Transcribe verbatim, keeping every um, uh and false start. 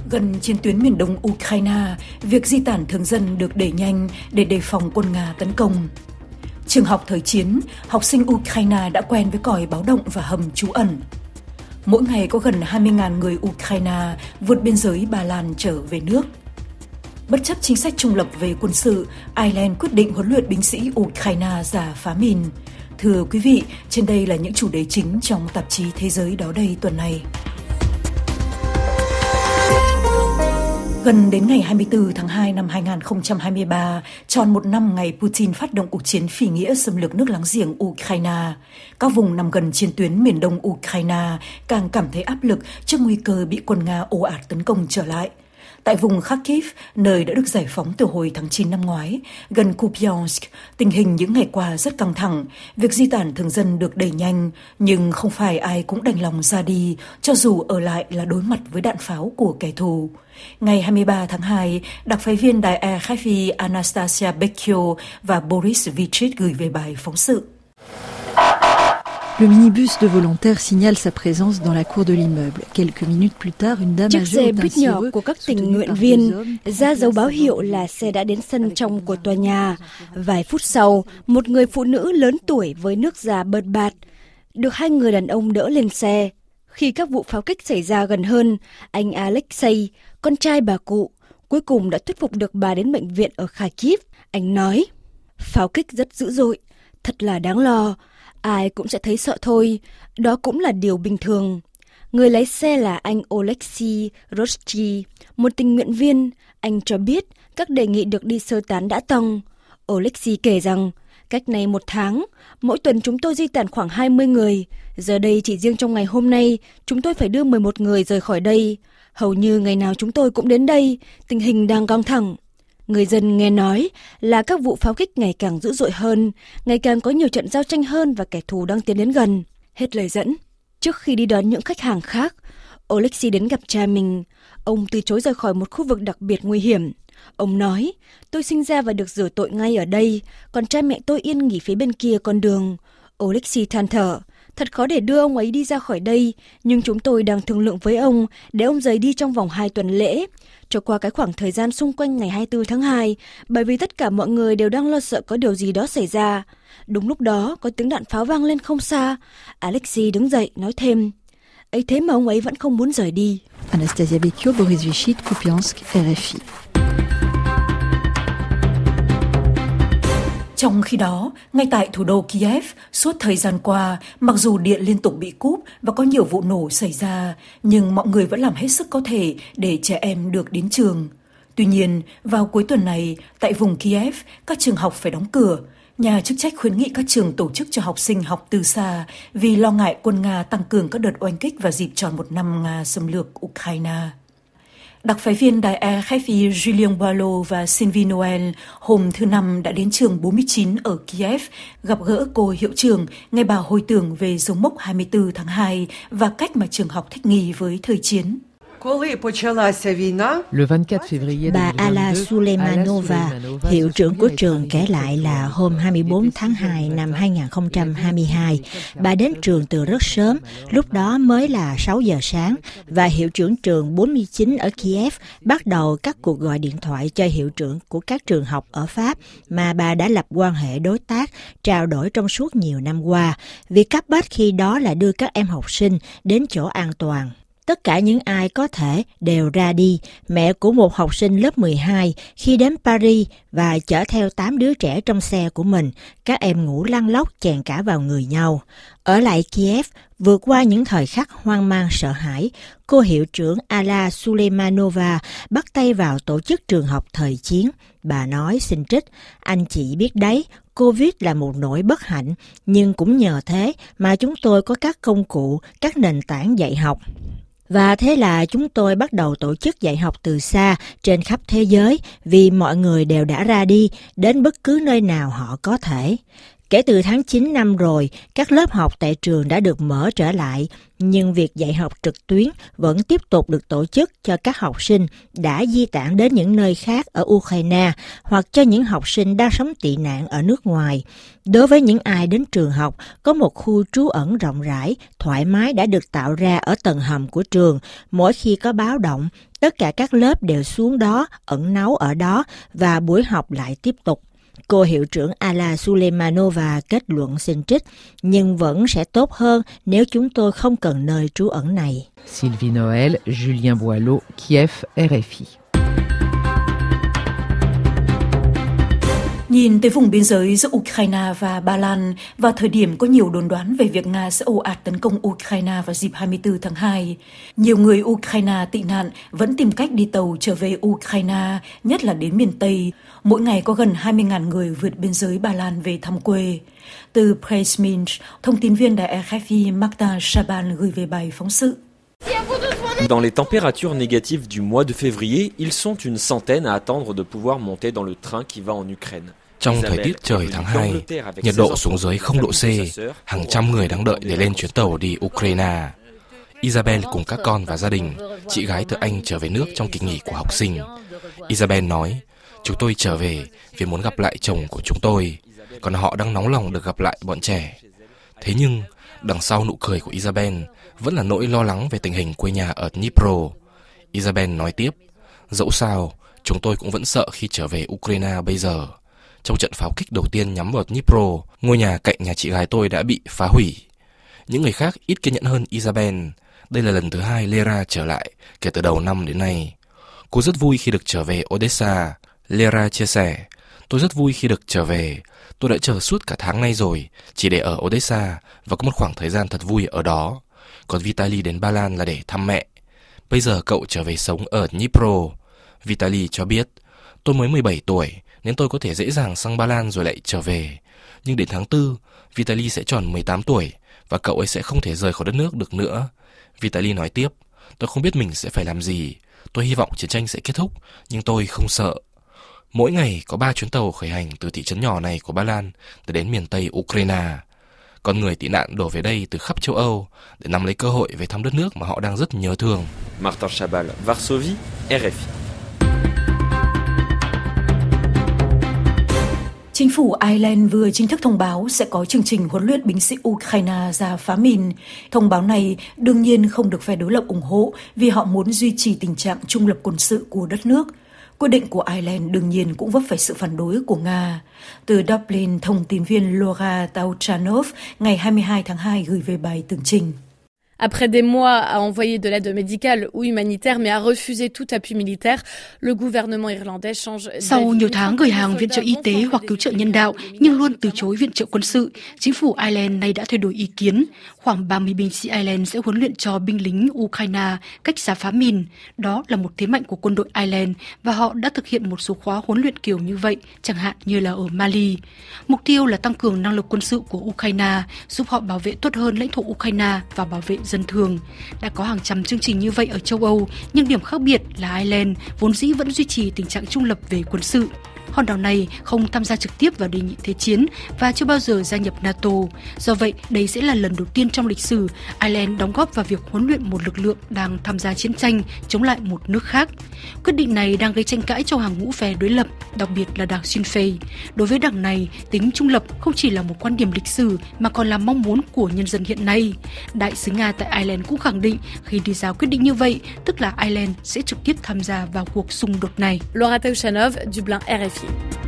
Gần chiến tuyến miền đông Ukraine, việc di tản thường dân được đẩy nhanh để đề phòng quân Nga tấn công. Trường học thời chiến, học sinh Ukraine đã quen với còi báo động và hầm trú ẩn. Mỗi ngày có gần hai mươi nghìn người Ukraine vượt biên giới Ba Lan trở về nước. Bất chấp chính sách trung lập về quân sự, Ireland quyết định huấn luyện binh sĩ Ukraine ra phá mìn. Thưa quý vị, trên đây là những chủ đề chính trong tạp chí Thế giới đó đây tuần này. Gần đến ngày hai mươi tư tháng hai năm hai nghìn không trăm hai mươi ba, tròn một năm ngày Putin phát động cuộc chiến phỉ nghĩa xâm lược nước láng giềng Ukraine. Các vùng nằm gần chiến tuyến miền đông Ukraine càng cảm thấy áp lực trước nguy cơ bị quân Nga ồ ạt tấn công trở lại. Tại vùng Kharkiv, nơi đã được giải phóng từ hồi tháng chín năm ngoái, gần Kupiansk, tình hình những ngày qua rất căng thẳng. Việc di tản thường dân được đẩy nhanh, nhưng không phải ai cũng đành lòng ra đi, cho dù ở lại là đối mặt với đạn pháo của kẻ thù. Ngày hai mươi ba tháng hai, đặc phái viên đài rờ ép i Anastasia Bekio và Boris Vichit gửi về bài phóng sự. Le minibus de volontaires signale sa présence dans la cour de l'immeuble. Quelques minutes plus tard, une dame Chiếc âgée xe buýt ainsi nhỏ heureux, của các tình nguyện viên ra dấu báo hiệu là xe đã đến sân trong của tòa nhà. Vài phút sau, một người phụ nữ lớn tuổi với nước da bợt bạt được hai người đàn ông đỡ lên xe. Khi các vụ pháo kích xảy ra gần hơn, anh Alexei, con trai bà cụ, cuối cùng đã thuyết phục được bà đến bệnh viện ở Kharkiv. Anh nói, pháo kích rất dữ dội, thật là đáng lo. Ai cũng sẽ thấy sợ thôi, đó cũng là điều bình thường. Người lái xe là anh Oleksiy Roshchi, một tình nguyện viên. Anh cho biết các đề nghị được đi sơ tán đã tăng. Oleksiy kể rằng, cách này một tháng, mỗi tuần chúng tôi di tản khoảng hai mươi người. Giờ đây chỉ riêng trong ngày hôm nay, chúng tôi phải đưa mười một người rời khỏi đây. Hầu như ngày nào chúng tôi cũng đến đây, tình hình đang căng thẳng. Người dân nghe nói là các vụ pháo kích ngày càng dữ dội hơn, ngày càng có nhiều trận giao tranh hơn và kẻ thù đang tiến đến gần. Hết lời dẫn. Trước khi đi đón những khách hàng khác, Oleksiy đến gặp cha mình. Ông từ chối rời khỏi một khu vực đặc biệt nguy hiểm. Ông nói, tôi sinh ra và được rửa tội ngay ở đây, còn cha mẹ tôi yên nghỉ phía bên kia con đường. Oleksiy than thở. Thật khó để đưa ông ấy đi ra khỏi đây, nhưng chúng tôi đang thương lượng với ông để ông rời đi trong vòng hai tuần lễ, cho qua cái khoảng thời gian xung quanh ngày hai mươi tư tháng hai, bởi vì tất cả mọi người đều đang lo sợ có điều gì đó xảy ra. Đúng lúc đó, có tiếng đạn pháo vang lên không xa. Alexei đứng dậy, nói thêm, ấy thế mà ông ấy vẫn không muốn rời đi. Anastasia Bekio, Boris Vichit, Kupiansk, rờ ép i. Trong khi đó, ngay tại thủ đô Kiev, suốt thời gian qua, mặc dù điện liên tục bị cúp và có nhiều vụ nổ xảy ra, nhưng mọi người vẫn làm hết sức có thể để trẻ em được đến trường. Tuy nhiên, vào cuối tuần này, tại vùng Kiev, các trường học phải đóng cửa. Nhà chức trách khuyến nghị các trường tổ chức cho học sinh học từ xa vì lo ngại quân Nga tăng cường các đợt oanh kích vào dịp tròn một năm Nga xâm lược Ukraine. Đặc phái viên đài rờ ép i Julien Boileau và Sylvie Noël hôm thứ Năm đã đến trường bốn mươi chín ở Kiev, gặp gỡ cô hiệu trưởng, nghe bà hồi tưởng về dấu mốc hai mươi tư tháng hai và cách mà trường học thích nghi với thời chiến. Bà Alla Suleymanova, hiệu trưởng của trường kể lại là hôm hai mươi tư tháng hai năm hai nghìn không trăm hai mươi hai, bà đến trường từ rất sớm, lúc đó mới là sáu giờ sáng, và hiệu trưởng trường bốn mươi chín ở Kiev bắt đầu các cuộc gọi điện thoại cho hiệu trưởng của các trường học ở Pháp mà bà đã lập quan hệ đối tác, trao đổi trong suốt nhiều năm qua. Việc cấp bách khi đó là đưa các em học sinh đến chỗ an toàn. Tất cả những ai có thể đều ra đi. Mẹ của một học sinh lớp mười hai khi đến Paris và chở theo tám đứa trẻ trong xe của mình, các em ngủ lăn lóc chèn cả vào người nhau. Ở lại Kiev, vượt qua những thời khắc hoang mang sợ hãi, cô hiệu trưởng Alla Suleymanova bắt tay vào tổ chức trường học thời chiến. Bà nói xin trích, anh chị biết đấy, Covid là một nỗi bất hạnh, nhưng cũng nhờ thế mà chúng tôi có các công cụ, các nền tảng dạy học. Và thế là chúng tôi bắt đầu tổ chức dạy học từ xa trên khắp thế giới vì mọi người đều đã ra đi đến bất cứ nơi nào họ có thể. Kể từ tháng chín năm rồi, các lớp học tại trường đã được mở trở lại, nhưng việc dạy học trực tuyến vẫn tiếp tục được tổ chức cho các học sinh đã di tản đến những nơi khác ở Ukraine hoặc cho những học sinh đang sống tị nạn ở nước ngoài. Đối với những ai đến trường học, có một khu trú ẩn rộng rãi, thoải mái đã được tạo ra ở tầng hầm của trường. Mỗi khi có báo động, tất cả các lớp đều xuống đó, ẩn náu ở đó và buổi học lại tiếp tục. Cô hiệu trưởng Alla Suleimanova kết luận xin trích, nhưng vẫn sẽ tốt hơn nếu chúng tôi không cần nơi trú ẩn này. Sylvie Noël, Julien Boileau, Kiev, rờ ép i. Nhìn tới vùng biên giới giữa Ukraine và Ba Lan, vào thời điểm có nhiều đồn đoán về việc Nga sẽ ồ ạt tấn công Ukraine vào dịp hai mươi tư tháng hai, nhiều người Ukraine tị nạn vẫn tìm cách đi tàu trở về Ukraine, nhất là đến miền Tây. Mỗi ngày có gần hai mươi nghìn người vượt biên giới Ba Lan về thăm quê. Từ Przemyśl, thông tin viên đài rờ ép i Martin Chaban gửi về bài phóng sự. Dans les températures négatives du mois de février, ils sont une centaine à attendre de pouvoir monter dans le train qui va en Ukraine. Trong thời tiết trời tháng hai, nhiệt độ xuống dưới không độ C, hàng trăm người đang đợi để lên chuyến tàu đi Ukraine. Isabel cùng các con và gia đình, chị gái từ Anh trở về nước trong kỳ nghỉ của học sinh. Isabel nói, chúng tôi trở về vì muốn gặp lại chồng của chúng tôi, còn họ đang nóng lòng được gặp lại bọn trẻ. Thế nhưng, đằng sau nụ cười của Isabel vẫn là nỗi lo lắng về tình hình quê nhà ở Dnipro. Isabel nói tiếp, dẫu sao, chúng tôi cũng vẫn sợ khi trở về Ukraine bây giờ. Trong trận pháo kích đầu tiên nhắm vào Dnipro, ngôi nhà cạnh nhà chị gái tôi đã bị phá hủy. Những người khác ít kiên nhẫn hơn Isabel. Đây là lần thứ hai Lera trở lại kể từ đầu năm đến nay. Cô rất vui khi được trở về Odessa. Lera chia sẻ, tôi rất vui khi được trở về. Tôi đã chờ suốt cả tháng nay rồi, chỉ để ở Odessa và có một khoảng thời gian thật vui ở đó. Còn Vitaly đến Ba Lan là để thăm mẹ. Bây giờ cậu trở về sống ở Dnipro. Vitaly cho biết, tôi mới mười bảy tuổi nên tôi có thể dễ dàng sang Ba Lan rồi lại trở về. Nhưng đến tháng tư, Vitaly sẽ tròn mười tám tuổi và cậu ấy sẽ không thể rời khỏi đất nước được nữa. Vitaly nói tiếp, tôi không biết mình sẽ phải làm gì. Tôi hy vọng chiến tranh sẽ kết thúc, nhưng tôi không sợ. Mỗi ngày có ba chuyến tàu khởi hành từ thị trấn nhỏ này của Ba Lan để đến miền Tây Ukraine. Con người tị nạn đổ về đây từ khắp châu Âu để nắm lấy cơ hội về thăm đất nước mà họ đang rất nhớ thương. Martin Chabal, Varsovie, rờ ép i. Chính phủ Ireland vừa chính thức thông báo sẽ có chương trình huấn luyện binh sĩ Ukraine ra phá mìn. Thông báo này đương nhiên không được phe đối lập ủng hộ vì họ muốn duy trì tình trạng trung lập quân sự của đất nước. Quyết định của Ireland đương nhiên cũng vấp phải sự phản đối của Nga. Từ Dublin, thông tin viên Laura Tauchanov ngày hai mươi hai tháng hai gửi về bài tường trình. Après des mois à envoyer de l'aide médicale ou humanitaire mais à refuser tout appui militaire, le gouvernement irlandais change d'avis. Sau nhiều tháng gửi hàng viện trợ y tế hoặc cứu trợ nhân đạo nhưng luôn từ chối viện trợ quân sự, chính phủ Ireland nay đã thay đổi ý kiến. Khoảng ba mươi binh sĩ Ireland sẽ huấn luyện cho binh lính Ukraine cách xả phá mìn. Đó là một thế mạnh của quân đội Ireland và họ đã thực hiện một số khóa huấn luyện kiểu như vậy, chẳng hạn như là ở Mali. Mục tiêu là tăng cường năng lực quân sự của Ukraine, giúp họ bảo vệ tốt hơn lãnh thổ Ukraine và bảo vệ dân thường. Đã có hàng trăm chương trình như vậy ở châu Âu, nhưng điểm khác biệt là Ireland vốn dĩ vẫn duy trì tình trạng trung lập về quân sự. Hòn đảo này không tham gia trực tiếp vào đề nghị thế chiến và chưa bao giờ gia nhập NATO. Do vậy, đây sẽ là lần đầu tiên trong lịch sử Ireland đóng góp vào việc huấn luyện một lực lượng đang tham gia chiến tranh chống lại một nước khác. Quyết định này đang gây tranh cãi trong hàng ngũ phe đối lập, đặc biệt là đảng Sinn Féin. Đối với đảng này, tính trung lập không chỉ là một quan điểm lịch sử mà còn là mong muốn của nhân dân hiện nay. Đại sứ Nga tại Ireland cũng khẳng định khi đi ra quyết định như vậy, tức là Ireland sẽ trực tiếp tham gia vào cuộc xung đột này. Laura Tauchanov, Dublin, rờ ép i.